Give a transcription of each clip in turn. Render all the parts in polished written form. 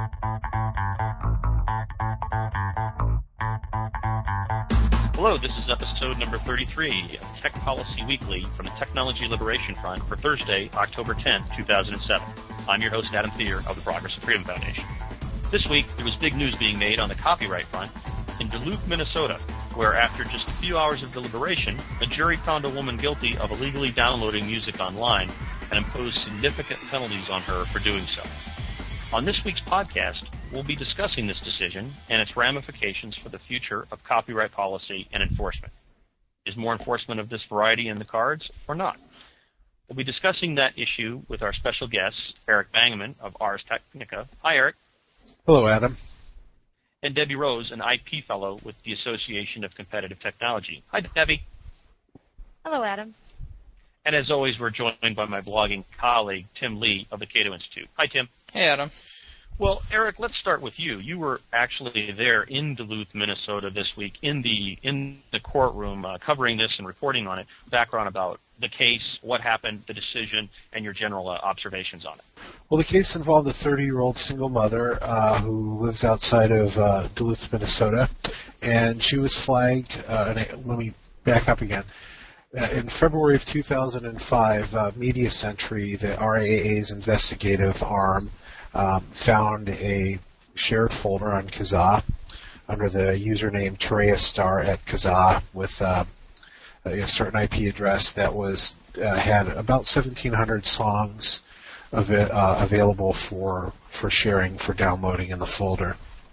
Hello, this is episode number 33 of Tech Policy Weekly from the Technology Liberation Front for Thursday, October 10th, 2007. I'm your host, Adam Thier of the Progress and Freedom Foundation. This week, there was big news being made on the copyright front in Duluth, Minnesota, where after just a few hours of deliberation, a jury found a woman guilty of illegally downloading music online and imposed significant penalties on her for doing so. On this week's podcast, we'll be discussing this decision and its ramifications for the future of copyright policy and enforcement. Is more enforcement of this variety in the cards or not? We'll be discussing that issue with our special guests, Eric Bangeman of Ars Technica. Hi, Eric. Hello, Adam. And Debbie Rose, an IP fellow with the Association of Competitive Technology. Hi, Debbie. Hello, Adam. And as always, we're joined by my blogging colleague, Tim Lee of the Cato Institute. Hi, Tim. Hey, Adam. Well, Eric, let's start with you. You were actually there in Duluth, Minnesota this week in the courtroom covering this and reporting on it. Background about the case, what happened, the decision, and your general observations on it. Well, the case involved a 30-year-old single mother who lives outside of Duluth, Minnesota, and she was flagged. Let me back up again. In February of 2005, Media Century, the RIAA's investigative arm, found a shared folder on Kazaa under the username Tereastar at Kazaa with a certain IP address that was had about 1,700 songs available for sharing, for downloading in the folder.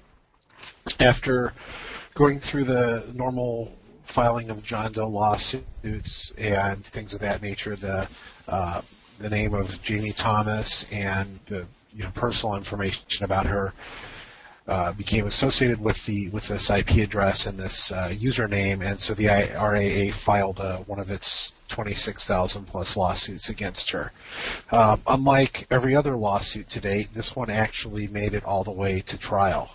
After going through the normal filing of John Doe lawsuits and things of that nature, the name of Jamie Thomas and the personal information about her became associated with this IP address and this username, and so the RIAA filed one of its 26,000 plus lawsuits against her. Unlike every other lawsuit to date, this one actually made it all the way to trial.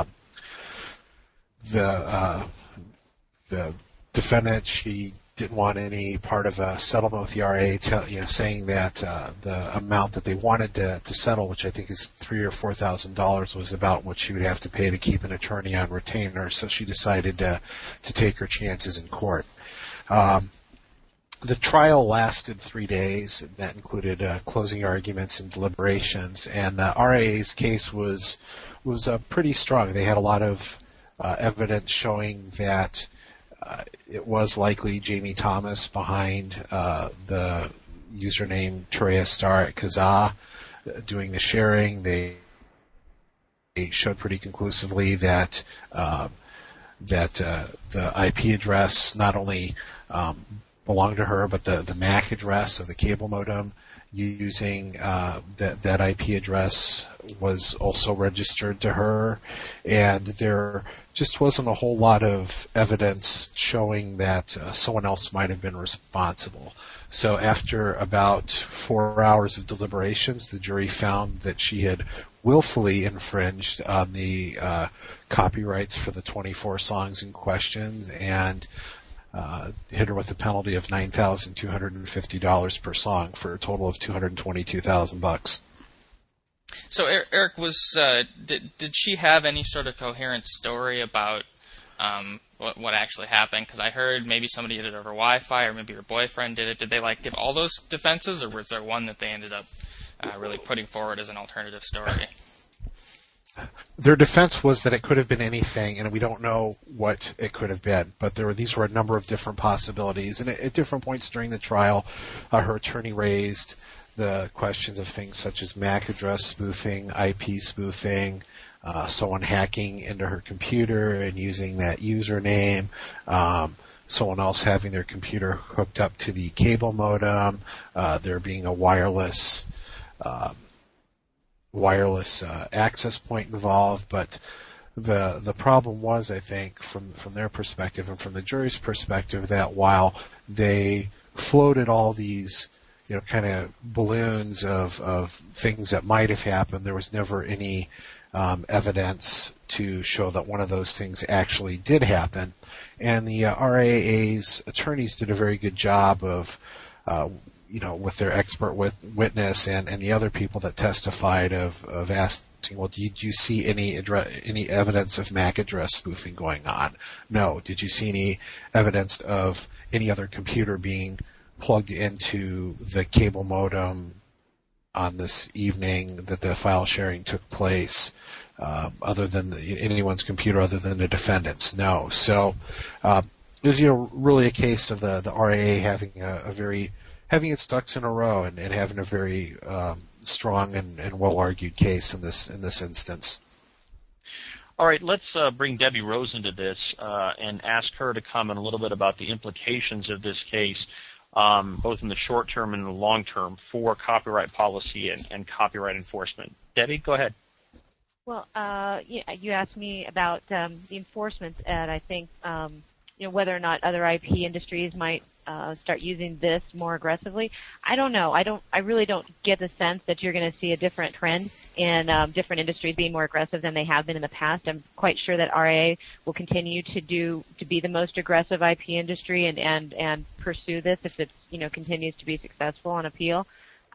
The defendant, she didn't want any part of a settlement with the RA, saying that the amount that they wanted to settle, which I think is $3,000 or $4,000, was about what she would have to pay to keep an attorney on retainer. So she decided to take her chances in court. The trial lasted 3 days. That included closing arguments and deliberations. And the RA's case was pretty strong. They had a lot of evidence showing that it was likely Jamie Thomas behind the username Tereastar at Kazaa doing the sharing. They showed pretty conclusively that the IP address not only belonged to her, but the MAC address of the cable modem using that IP address was also registered to her, and there just wasn't a whole lot of evidence showing that someone else might have been responsible. So after about 4 hours of deliberations, the jury found that she had willfully infringed on the copyrights for the 24 songs in question and hit her with a penalty of $9,250 per song for a total of $222,000. So, Eric, did she have any sort of coherent story about what actually happened? Because I heard maybe somebody did it over Wi-Fi, or maybe her boyfriend did it. Did they give all those defenses, or was there one that they ended up really putting forward as an alternative story? Their defense was that it could have been anything, and we don't know what it could have been. But these were a number of different possibilities, and at different points during the trial, her attorney raised the questions of things such as MAC address spoofing, IP spoofing, someone hacking into her computer and using that username, someone else having their computer hooked up to the cable modem, there being a wireless access point involved. But the problem was, I think, from their perspective and from the jury's perspective, that while they floated all these kind of balloons of things that might have happened, there was never any evidence to show that one of those things actually did happen. And the RIAA's attorneys did a very good job of, with their expert witness and the other people that testified of well, did you see any evidence of MAC address spoofing going on? No. Did you see any evidence of any other computer being plugged into the cable modem on this evening that the file sharing took place, other than anyone's computer other than the defendant's? No. So it was really a case of the RAA having having its ducks in a row and having a very strong and well-argued case in this instance. All right, let's bring Debbie Rose into this and ask her to comment a little bit about the implications of this case, both in the short term and the long term, for copyright policy and copyright enforcement. Debbie, go ahead. Well, you asked me about the enforcement, and I think whether or not other IP industries might start using this more aggressively. I don't know. I really don't get the sense that you're going to see a different trend in different industries being more aggressive than they have been in the past. I'm quite sure that RAA will continue to be the most aggressive IP industry and pursue this if it continues to be successful on appeal.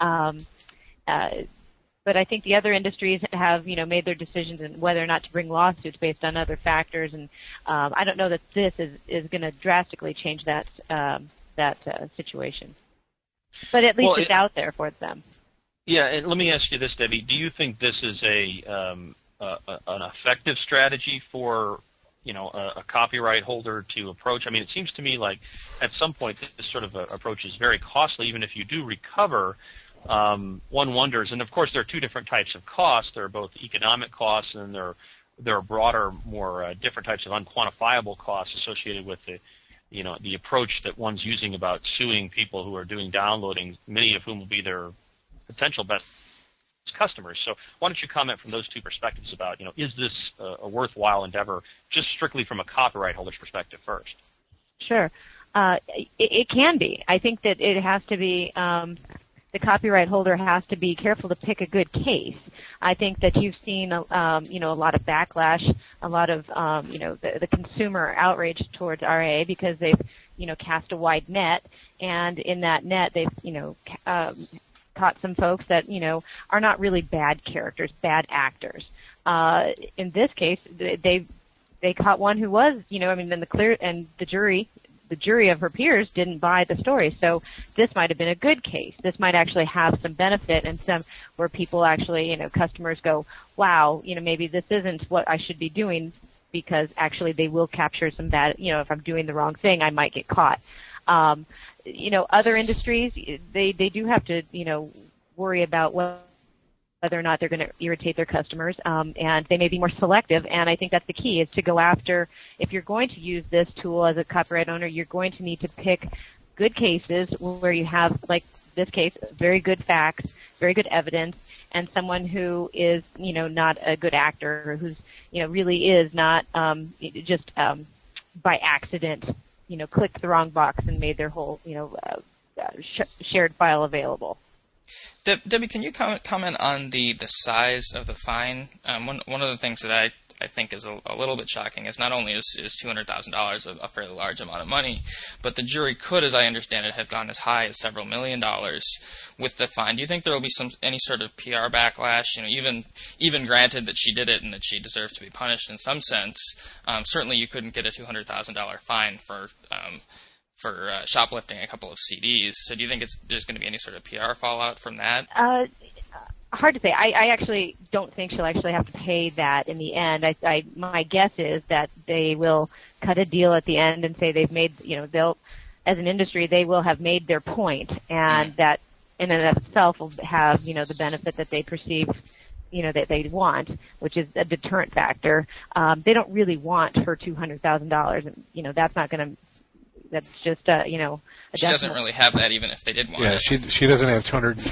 But I think the other industries have, made their decisions on whether or not to bring lawsuits based on other factors, and I don't know that this is going to drastically change that situation. But at least it's out there for them. Yeah, and let me ask you this, Debbie: do you think this is an effective strategy for a copyright holder to approach? I mean, it seems to me like at some point this sort of approach is very costly, even if you do recover. One wonders, and of course there are two different types of costs. There are both economic costs and there are broader, more different types of unquantifiable costs associated with the approach that one's using about suing people who are doing downloading, many of whom will be their potential best customers. So why don't you comment from those two perspectives about, is this a worthwhile endeavor, just strictly from a copyright holder's perspective first? Sure. It can be. I think that it has to be, the copyright holder has to be careful to pick a good case. I think that you've seen, a lot of backlash, a lot of, the consumer outrage towards RAA because they've, cast a wide net, and in that net they've, caught some folks that, are not really bad characters, bad actors. In this case, they caught one who was, the jury of her peers didn't buy the story. So this might have been a good case. This might actually have some benefit and some where people actually, customers go, wow, maybe this isn't what I should be doing, because actually they will capture some bad, if I'm doing the wrong thing, I might get caught. Other industries, they do have to, worry about whether or not they're going to irritate their customers, and they may be more selective. And I think that's the key, is to go after, if you're going to use this tool as a copyright owner, you're going to need to pick good cases where you have, like this case, very good facts, very good evidence, and someone who is, not a good actor, or who's, really is not just by accident, clicked the wrong box and made their whole, shared file available. Debbie, can you comment on the size of the fine? One of the things that I think is a little bit shocking is not only is $200,000 a fairly large amount of money, but the jury could, as I understand it, have gone as high as several $1 million with the fine. Do you think there will be any sort of PR backlash? Even granted that she did it and that she deserves to be punished in some sense, certainly you couldn't get a $200,000 fine for shoplifting a couple of CDs. So do you think there's going to be any sort of PR fallout from that? Hard to say. I actually don't think she'll actually have to pay that in the end. My guess is that they will cut a deal at the end and say they've made, they'll, as an industry, they will have made their point, and that in and of itself will have, the benefit that they perceive, that they want, which is a deterrent factor. They don't really want her $200,000, and, that's not going to, that's just, she doesn't really have that, even if they did want it. Yeah, she doesn't have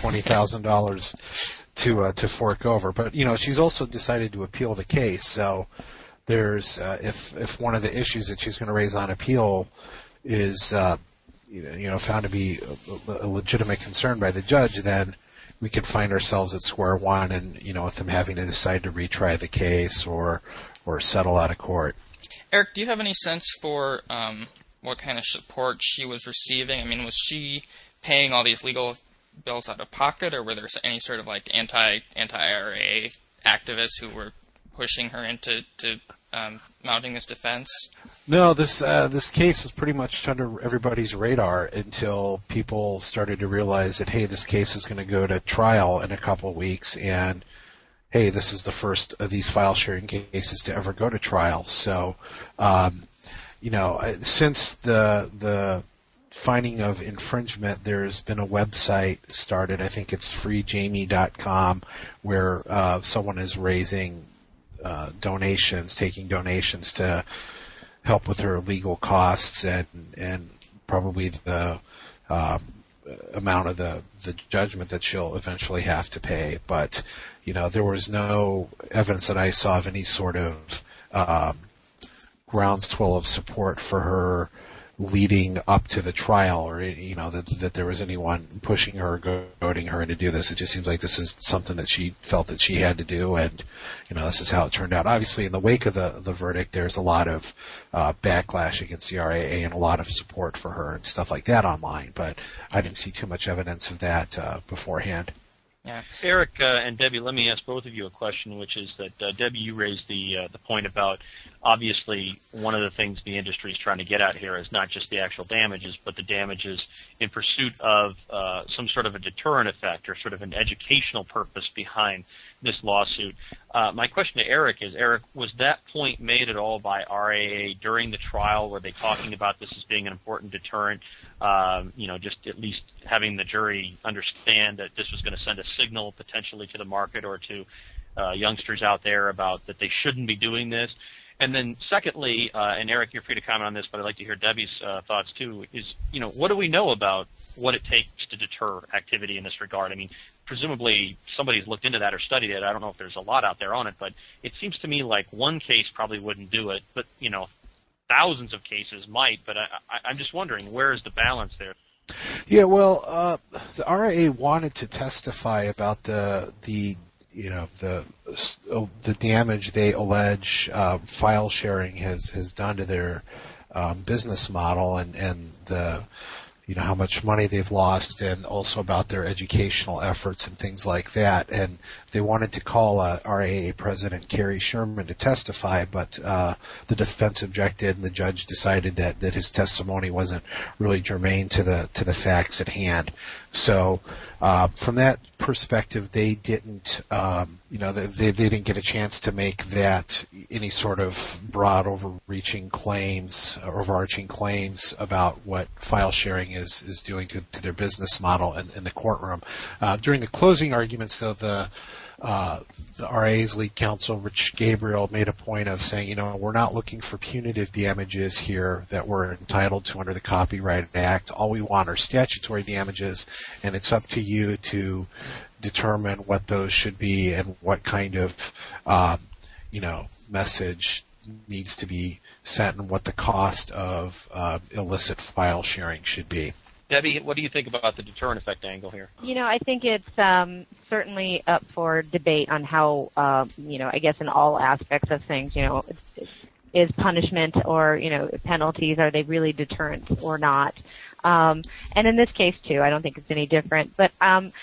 $220,000 to fork over. But, she's also decided to appeal the case. So there's, if one of the issues that she's going to raise on appeal is, found to be a legitimate concern by the judge, then we could find ourselves at square one and, with them having to decide to retry the case or settle out of court. Eric, do you have any sense for, what kind of support she was receiving? I mean, was she paying all these legal bills out of pocket, or were there any sort of like anti-IRA activists who were pushing her into mounting this defense? No, this case was pretty much under everybody's radar until people started to realize that, hey, this case is going to go to trial in a couple of weeks, and hey, this is the first of these file sharing cases to ever go to trial. So, since the finding of infringement, there's been a website started. I think it's freejamie.com, where someone is raising donations, taking donations to help with her legal costs and probably the amount of the judgment that she'll eventually have to pay. But there was no evidence that I saw of any sort of groundswell of support for her leading up to the trial, or that there was anyone pushing her or goading her into do this. It just seems like this is something that she felt that she had to do, and this is how it turned out. Obviously, in the wake of the verdict, there's a lot of backlash against the RAA and a lot of support for her and stuff like that online, but I didn't see too much evidence of that beforehand. Yeah. Eric and Debbie, let me ask both of you a question, which is that Debbie, you raised the point about obviously one of the things the industry is trying to get at here is not just the actual damages, but the damages in pursuit of some sort of a deterrent effect or sort of an educational purpose behind this lawsuit. My question to Eric is, Eric, was that point made at all by RAA during the trial? Were they talking about this as being an important deterrent? Just at least having the jury understand that this was going to send a signal potentially to the market or to youngsters out there about that they shouldn't be doing this. And then secondly, and Eric, you're free to comment on this, but I'd like to hear Debbie's thoughts too, is, what do we know about what it takes to deter activity in this regard? I mean, presumably somebody's looked into that or studied it. I don't know if there's a lot out there on it, but it seems to me like one case probably wouldn't do it, but, thousands of cases might, but I'm just wondering, where is the balance there? Yeah, well, the RAA wanted to testify about the damage they allege file sharing has done to their business model, and the how much money they've lost, and also about their educational efforts and things like that. And they wanted to call RAA President Kerry Sherman to testify, but the defense objected, and the judge decided that his testimony wasn't really germane to the facts at hand. So from that perspective, they didn't, they didn't get a chance to make that any sort of broad, overarching claims about what file sharing is doing to their business model in the courtroom. During the closing arguments, though, the RA's lead counsel, Rich Gabriel, made a point of saying, we're not looking for punitive damages here that we're entitled to under the Copyright Act. All we want are statutory damages, and it's up to you to determine what those should be and what kind of, message needs to be sent and what the cost of illicit file sharing should be. Debbie, what do you think about the deterrent effect angle here? I think it's certainly up for debate on how, I guess in all aspects of things, is punishment or, penalties, are they really deterrents or not? And in this case, too, I don't think it's any different. But,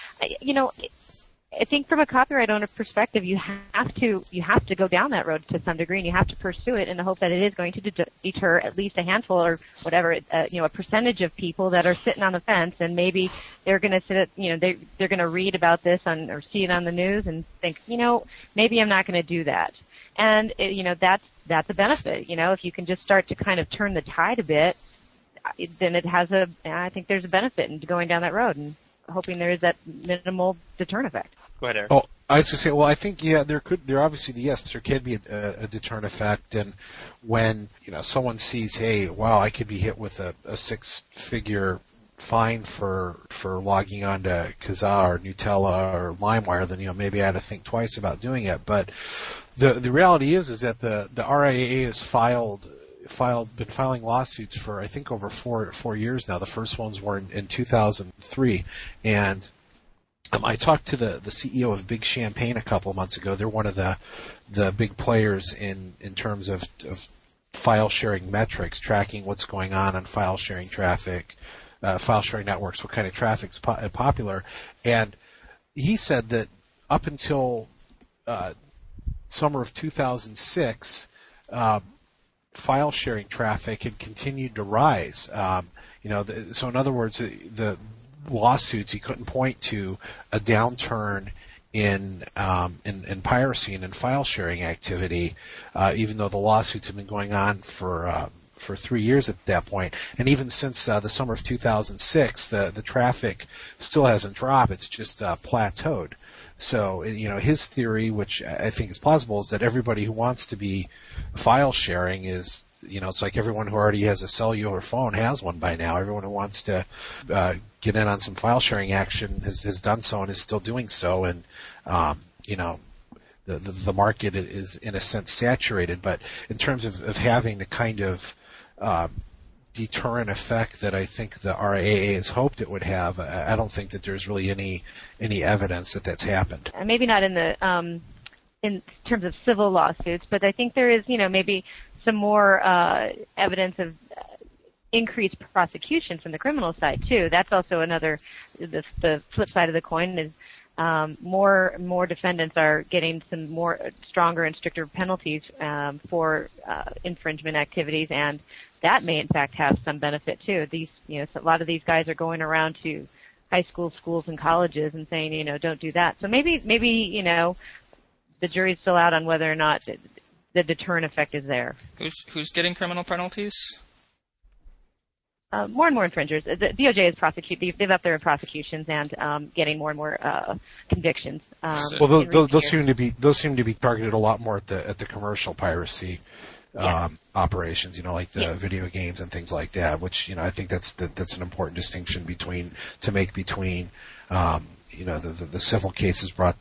I think from a copyright owner perspective, you have to go down that road to some degree, and you have to pursue it in the hope that it is going to deter at least a handful or whatever, a percentage of people that are sitting on the fence, and maybe they're going to sit, they're going to read about this or see it on the news and think, maybe I'm not going to do that. And that's a benefit. If you can just start to kind of turn the tide a bit, then I think there's a benefit in going down that road and hoping there is that minimal deterrent effect. Go ahead, Eric. Oh, I was going to say, well, I think, there can be a deterrent effect. And when, someone sees, hey, wow, I could be hit with a six-figure fine for logging onto Kazaa or Gnutella or LimeWire, then, maybe I had to think twice about doing it. But the reality is that the RIAA has been filing lawsuits for, I think, over four years now. The first ones were in 2003, and I talked to the CEO of Big Champagne a couple of months ago. They're one of the big players in terms of file sharing metrics, tracking what's going on file sharing traffic, file sharing networks, what kind of traffic's popular. And he said that up until summer of 2006, file sharing traffic had continued to rise. So in other words, the lawsuits, he couldn't point to a downturn in piracy and in file sharing activity, even though the lawsuits have been going on for 3 years at that point. And even since the summer of 2006, the traffic still hasn't dropped. It's just plateaued. So, his theory, which I think is plausible, is that everybody who wants to be file sharing is, it's like everyone who already has a cellular phone has one by now. Everyone who wants to get in on some file sharing action has done so and is still doing so. And, the market is in a sense saturated. But in terms of having the kind of deterrent effect that I think the RIAA has hoped it would have, I don't think that there's really any evidence that that's happened. Maybe not in the in terms of civil lawsuits, but I think there is, maybe some more evidence of increased prosecution from the criminal side too. That's also another. The flip side of the coin is more defendants are getting some more stronger and stricter penalties for infringement activities, and that may in fact have some benefit too. These, a lot of these guys are going around to high schools, schools, and colleges and saying, don't do that. So maybe the jury's still out on whether or not the deterrent effect is there. Who's getting criminal penalties? More and more infringers. The DOJ is they've upped their prosecutions and getting more and more convictions. Well, those seem to be targeted a lot more at the commercial piracy operations. Like the video games and things like that. Which I think that's an important distinction between the civil cases brought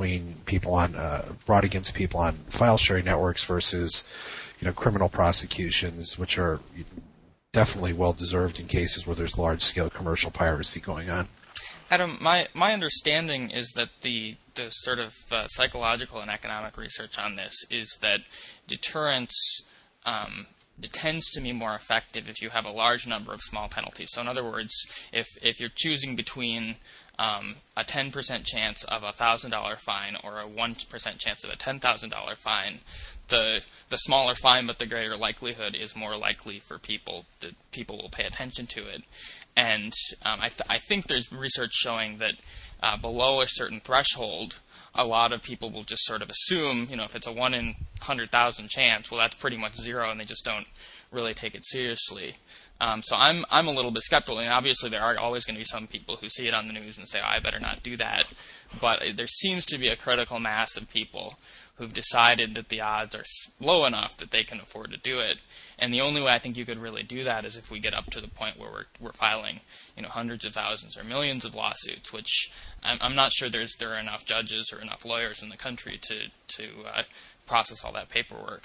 against people on file sharing networks versus criminal prosecutions, which are definitely well deserved in cases where there's large scale commercial piracy going on. Adam, my understanding is that the sort of psychological and economic research on this is that deterrence tends to be more effective if you have a large number of small penalties. So in other words, if you're choosing between a 10% chance of a $1,000 fine or a 1% chance of a $10,000 fine, the smaller fine but the greater likelihood is more likely for people that people will pay attention to it. And I think there's research showing that below a certain threshold, a lot of people will just sort of assume, if it's a 1 in 100,000 chance, well, that's pretty much zero, and they just don't really take it seriously. So I'm a little bit skeptical. And obviously, there are always going to be some people who see it on the news and say, I better not do that. But there seems to be a critical mass of people who've decided that the odds are low enough that they can afford to do it. And the only way I think you could really do that is if we get up to the point where we're filing, hundreds of thousands or millions of lawsuits, which I'm not sure there are enough judges or enough lawyers in the country to process all that paperwork.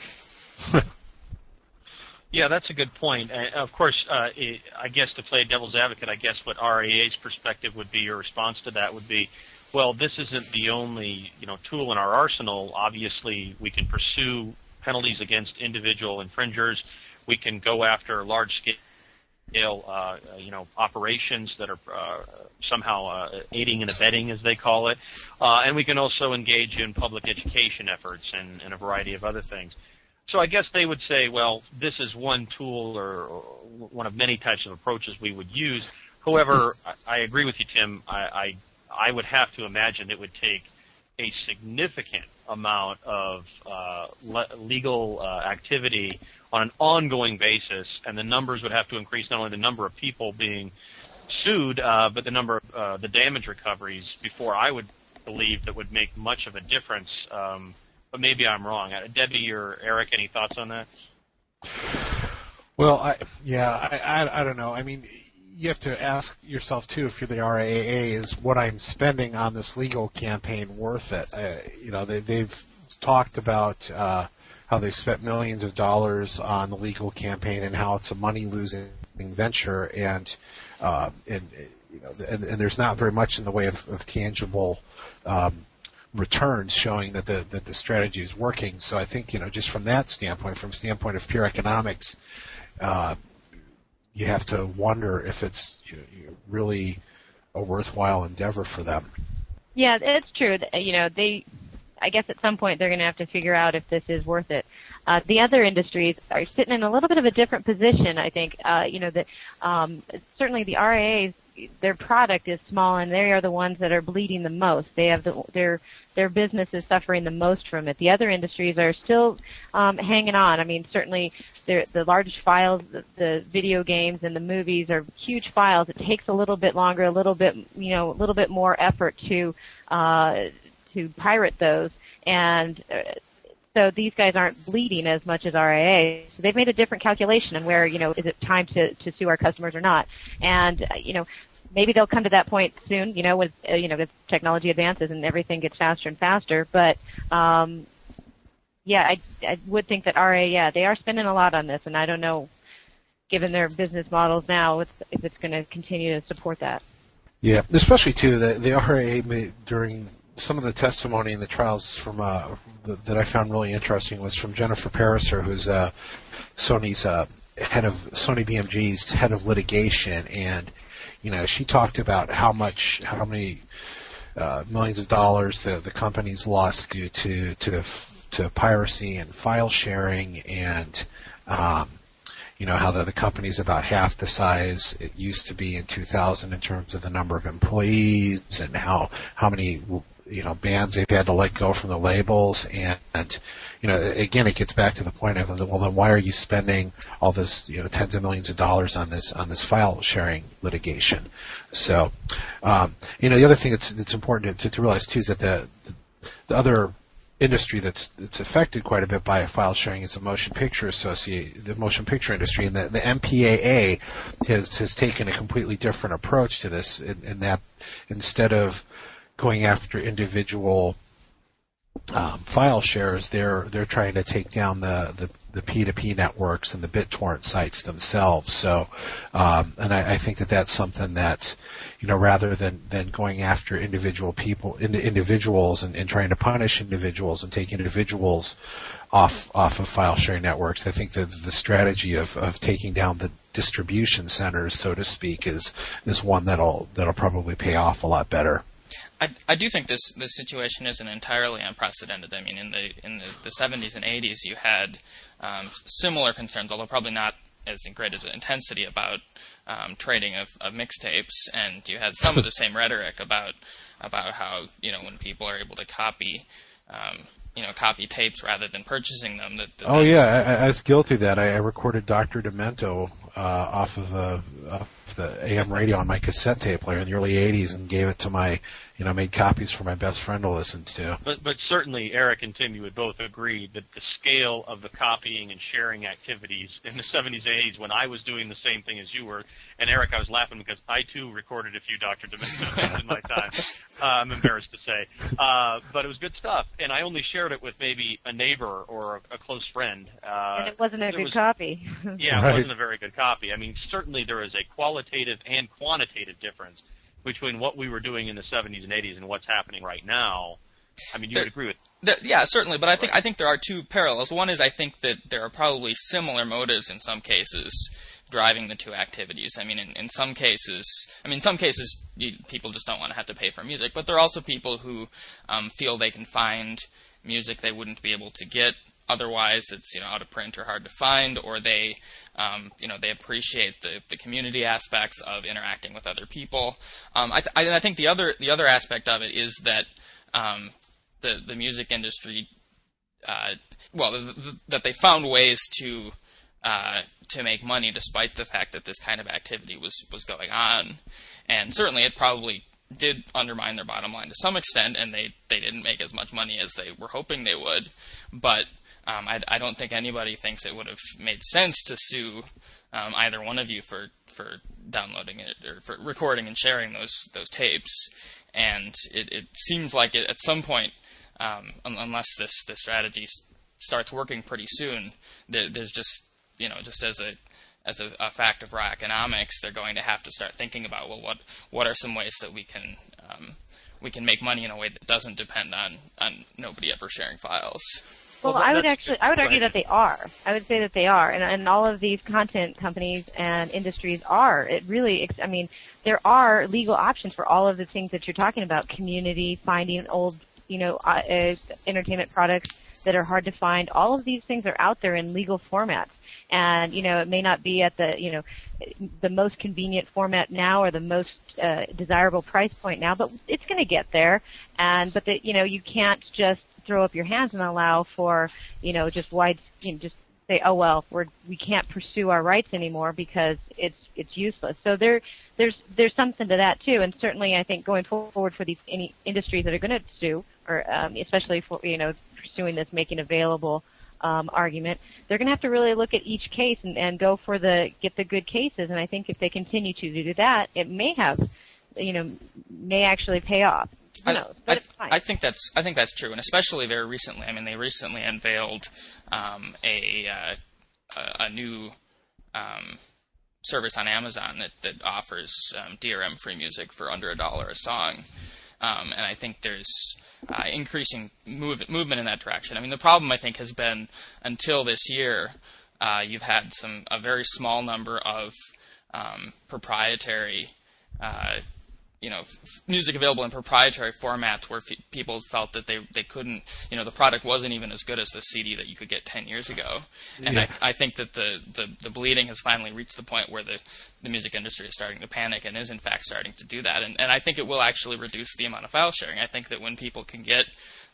Yeah, that's a good point. Of course, I guess to play devil's advocate, I guess what RIAA's perspective would be, your response to that would be, well, this isn't the only tool in our arsenal. Obviously, we can pursue penalties against individual infringers. We can go after large-scale, operations that are somehow aiding and abetting, as they call it, and we can also engage in public education efforts and a variety of other things. So I guess they would say, well, this is one tool or one of many types of approaches we would use. However, I agree with you, Tim. I would have to imagine it would take a significant amount of legal activity on an ongoing basis, and the numbers would have to increase, not only the number of people being sued, but the number of the damage recoveries before I would believe that would make much of a difference. But maybe I'm wrong. Debbie or Eric, any thoughts on that? Well, I don't know. I mean, you have to ask yourself, too, if you're the RIAA, is what I'm spending on this legal campaign worth it? They've talked about how they've spent millions of dollars on the legal campaign and how it's a money-losing venture, and there's not very much in the way of tangible returns showing that the strategy is working. So I think, just from that standpoint, from the standpoint of pure economics, you have to wonder if it's really a worthwhile endeavor for them. Yeah, it's true. They I guess at some point they're going to have to figure out if this is worth it. The other industries are sitting in a little bit of a different position, I think. Certainly the RIAs, their product is small, and they are the ones that are bleeding the most. They have their business is suffering the most from it. The other industries are still hanging on. I mean, certainly the large files, the video games and the movies are huge files. It takes a little bit longer, a little bit more effort to pirate those, and so these guys aren't bleeding as much as RIA. So they've made a different calculation on where, is it time to sue our customers or not? And, maybe they'll come to that point soon, with as technology advances and everything gets faster and faster. But, I would think that RIA, they are spending a lot on this, and I don't know, given their business models now, if it's going to continue to support that. Yeah, especially, too, the RIA during some of the testimony in the trials from that I found really interesting was from Jennifer Pariser, who's Sony's head of Sony BMG's head of litigation, and she talked about how many millions of dollars the company's lost due to piracy and file sharing, and how the company's about half the size it used to be in 2000 in terms of the number of employees, and how many bands they've had to let go from the labels, and again, it gets back to the point of, well, then why are you spending all this, tens of millions of dollars on this file sharing litigation? So, the other thing that's important to realize too is that the other industry that's affected quite a bit by file sharing is the motion picture industry, and the MPAA has taken a completely different approach to this, in that instead of going after individual file shares, they're trying to take down the P2P networks and the BitTorrent sites themselves. So, and I think that that's something that, rather than going after individuals and trying to punish individuals and take individuals off of file sharing networks, I think that the strategy of taking down the distribution centers, so to speak, is one that'll probably pay off a lot better. I do think this situation isn't entirely unprecedented. I mean, in the 70s and 80s, you had similar concerns, although probably not as great as intensity, about trading of mixtapes, and you had some of the same rhetoric about how when people are able to copy tapes rather than purchasing them. I was guilty of that. I recorded Dr. Demento off of the AM radio on my cassette tape player in the early 80s and gave it to my, made copies for my best friend to listen to. But certainly Eric and Tim, you would both agree that the scale of the copying and sharing activities in the 70s and 80s, when I was doing the same thing as you were, and Eric, I was laughing because I too recorded a few Dr. Demento tapes in my time. I'm embarrassed to say. But it was good stuff, and I only shared it with maybe a neighbor or a close friend. And it wasn't a good copy. Yeah, it wasn't a very good copy. I mean, certainly there is a qualitative and quantitative difference between what we were doing in the 70s and 80s and what's happening right now. I mean, you would agree with yeah, certainly, but I think there are two parallels. One is I think that there are probably similar motives in some cases driving the two activities. I mean, in some cases, people just don't want to have to pay for music, but there are also people who feel they can find music they wouldn't be able to get otherwise. It's out of print or hard to find, or they they appreciate the community aspects of interacting with other people. I think the other aspect of it is that the music industry, that they found ways to make money despite the fact that this kind of activity was going on, and certainly it probably did undermine their bottom line to some extent, and they didn't make as much money as they were hoping they would. But I don't think anybody thinks it would have made sense to sue either one of you for downloading it or for recording and sharing those tapes. And it seems like at some point, unless this strategy starts working pretty soon, there's just as a fact of raw economics, they're going to have to start thinking about, well, what are some ways that we can make money in a way that doesn't depend on nobody ever sharing files. Well, I would argue that they are. I would say that they are, and all of these content companies and industries are. It really, there are legal options for all of the things that you're talking about: community, finding old entertainment products that are hard to find. All of these things are out there in legal formats. And, it may not be at the most convenient format now or the most desirable price point now, but it's going to get there. But you can't just throw up your hands and allow for, just say, oh well, we can't pursue our rights anymore because it's useless. So there's something to that too, and certainly I think going forward for any industries that are going to sue, or especially for pursuing this making available argument, they're going to have to really look at each case and go for get the good cases. And I think if they continue to do that, it may actually pay off. I think that's true, and especially very recently. I mean, they recently unveiled a new service on Amazon that offers DRM free music for under $1 a song, and I think there's increasing movement in that direction. I mean, the problem I think has been until this year, you've had a very small number of proprietary. Music available in proprietary formats where people felt that they couldn't, the product wasn't even as good as the CD that you could get 10 years ago. And yeah. I think that the bleeding has finally reached the point where the music industry is starting to panic and is in fact starting to do that. And I think it will actually reduce the amount of file sharing. I think that when people can get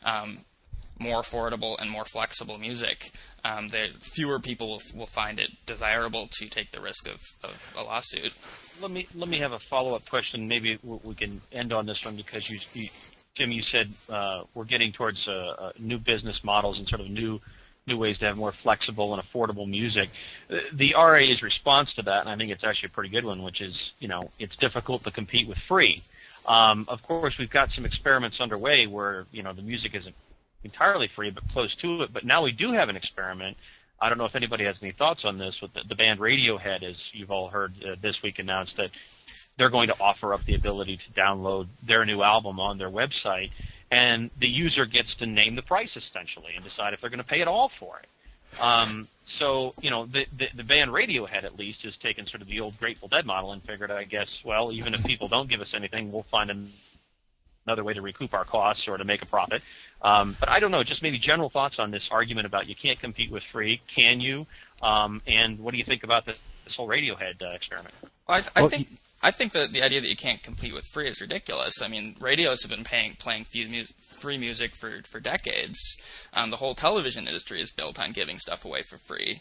more affordable and more flexible music, fewer people will find it desirable to take the risk of a lawsuit. Let me have a follow-up question. Maybe we can end on this one because Jim, you said we're getting towards new business models and sort of new ways to have more flexible and affordable music. The RA's response to that, and I think it's actually a pretty good one, which is it's difficult to compete with free. Of course, we've got some experiments underway where the music isn't entirely free, but close to it. But now we do have an experiment. I don't know if anybody has any thoughts on this. With the band Radiohead, as you've all heard this week, announced that they're going to offer up the ability to download their new album on their website, and the user gets to name the price essentially and decide if they're going to pay it all for it. So the band Radiohead at least has taken sort of the old Grateful Dead model and figured, I guess, well, even if people don't give us anything, we'll find another way to recoup our costs or to make a profit. But I don't know, just maybe general thoughts on this argument about you can't compete with free. Can you? And what do you think about this whole Radiohead experiment? I think that the idea that you can't compete with free is ridiculous. I mean, radios have been playing free music for decades. The whole television industry is built on giving stuff away for free.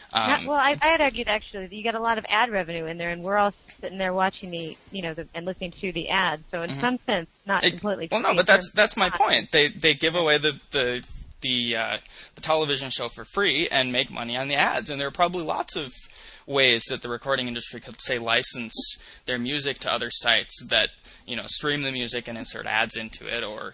I'd argued actually that you got a lot of ad revenue in there, and we're all sitting there watching and listening to the ads. So in some sense, not completely. Well, no, but that's my point. They give away the television show for free and make money on the ads, and there are probably lots of ways that the recording industry could, say, license their music to other sites that stream the music and insert ads into it, or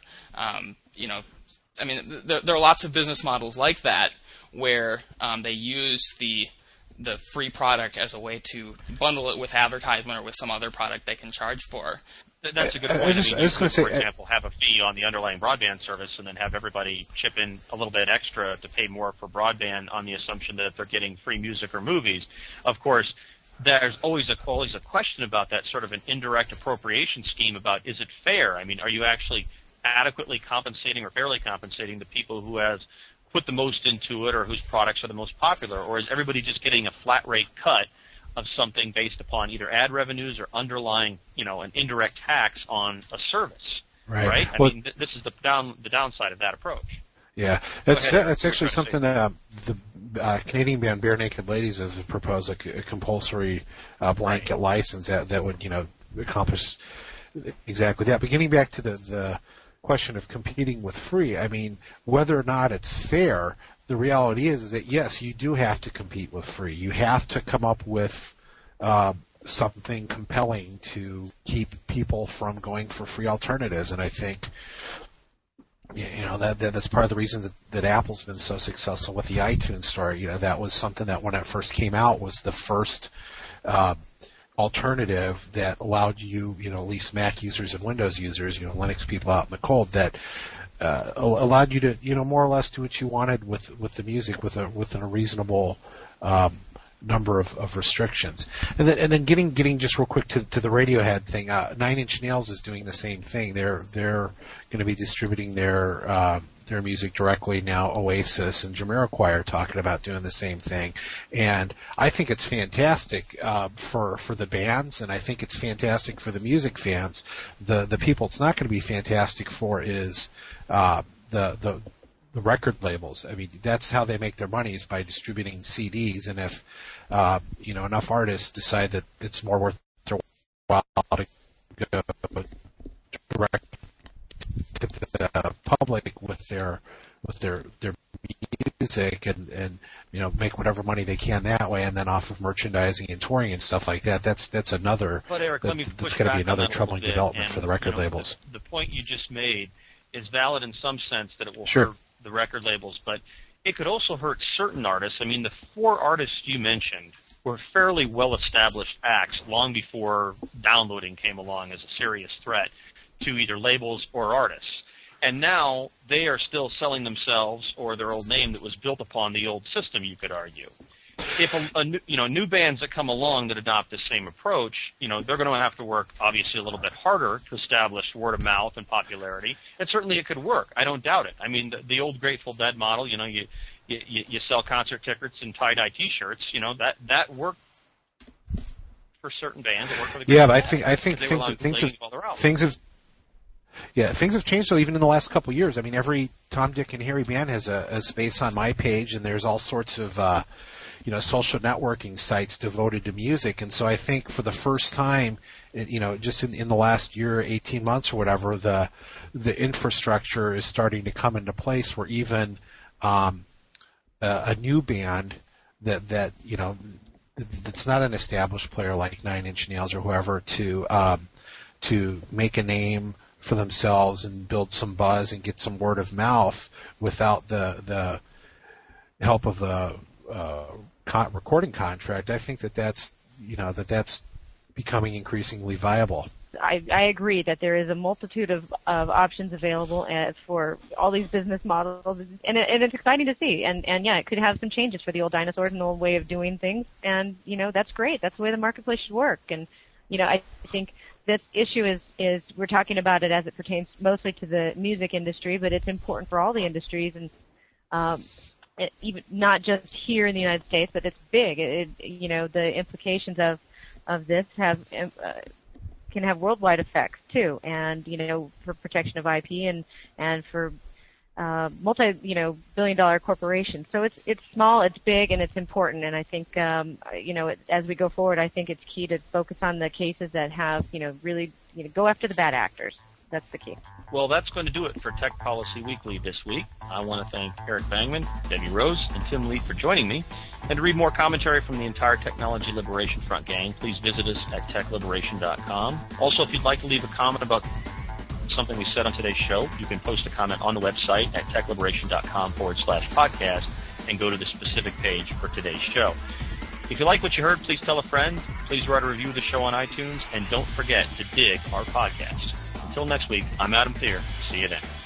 there are lots of business models like that where they use the free product as a way to bundle it with advertisement or with some other product they can charge for. That's a good point. I was just going to say, for example, have a fee on the underlying broadband service and then have everybody chip in a little bit extra to pay more for broadband on the assumption that they're getting free music or movies. Of course, there's always a question about that sort of an indirect appropriation scheme about, is it fair? I mean, are you actually adequately compensating or fairly compensating the people who has put the most into it or whose products are the most popular? Or is everybody just getting a flat rate cut of something based upon either ad revenues or underlying, an indirect tax on a service, right? I mean, this is the downside of that approach. Yeah, that's actually something the Canadian band Bare Naked Ladies has proposed, a compulsory blanket license that would, accomplish exactly that. But getting back to the question of competing with free, I mean, whether or not it's fair, the reality is that, yes, you do have to compete with free. You have to come up with something compelling to keep people from going for free alternatives. And I think, that's part of the reason that Apple's been so successful with the iTunes Store. That was something that when it first came out was the first alternative that allowed you, at least Mac users and Windows users, Linux people out in the cold, that allowed you to, more or less do what you wanted with the music with a reasonable number of restrictions. And then getting just real quick to the Radiohead thing. Nine Inch Nails is doing the same thing. They're going to be distributing their music directly now. Oasis and Jamiroquai are talking about doing the same thing, and I think it's fantastic for the bands, and I think it's fantastic for the music fans. The people it's not going to be fantastic for is the record labels. I mean, that's how they make their money, is by distributing CDs, and if enough artists decide that it's more worth their while to go direct to the public with their music and make whatever money they can that way, and then off of merchandising and touring and stuff like that. That's another. But Eric, that's going to be another troubling development for the record labels. The point you just made is valid in some sense, that it will Sure. hurt the record labels, but it could also hurt certain artists. I mean, the four artists you mentioned were fairly well-established acts long before downloading came along as a serious threat to either labels or artists. And now they are still selling themselves or their old name that was built upon the old system, you could argue. If new bands that come along that adopt the same approach, they're going to have to work obviously a little bit harder to establish word of mouth and popularity. And certainly it could work. I don't doubt it. I mean, the old Grateful Dead model, you sell concert tickets and tie-dye T-shirts. That worked for certain bands. It worked for the but I think things have changed. So even in the last couple of years, I mean, every Tom, Dick, and Harry band has a space on my page, and there's all sorts of social networking sites devoted to music. And so I think for the first time, just in the last year, 18 months or whatever, the infrastructure is starting to come into place where even a new band that's not an established player like Nine Inch Nails or whoever to make a name for themselves and build some buzz and get some word of mouth without the help of a recording contract. I think that's becoming increasingly viable. I agree that there is a multitude of options available for all these business models, and it's exciting to see. And yeah, it could have some changes for the old dinosaurs and the old way of doing things. And that's great. That's the way the marketplace should work. And I think this issue is we're talking about it as it pertains mostly to the music industry, but it's important for all the industries, and even not just here in the United States, but it's big. The implications of this can have worldwide effects too, and for protection of IP and for multi-billion-dollar corporations. So it's small, it's big, and it's important. And I think as we go forward, I think it's key to focus on the cases that have really go after the bad actors. That's the key. Well, that's going to do it for Tech Policy Weekly this week. I want to thank Eric Bangman, Debbie Rose, and Tim Lee for joining me. And to read more commentary from the entire Technology Liberation Front gang, please visit us at techliberation.com. Also, if you'd like to leave a comment about something we said on today's show, you can post a comment on the website at techliberation.com/podcast and go to the specific page for today's show. If you like what you heard, please tell a friend. Please write a review of the show on iTunes, and don't forget to dig our podcast. Until next week, I'm Adam Thier. See you then.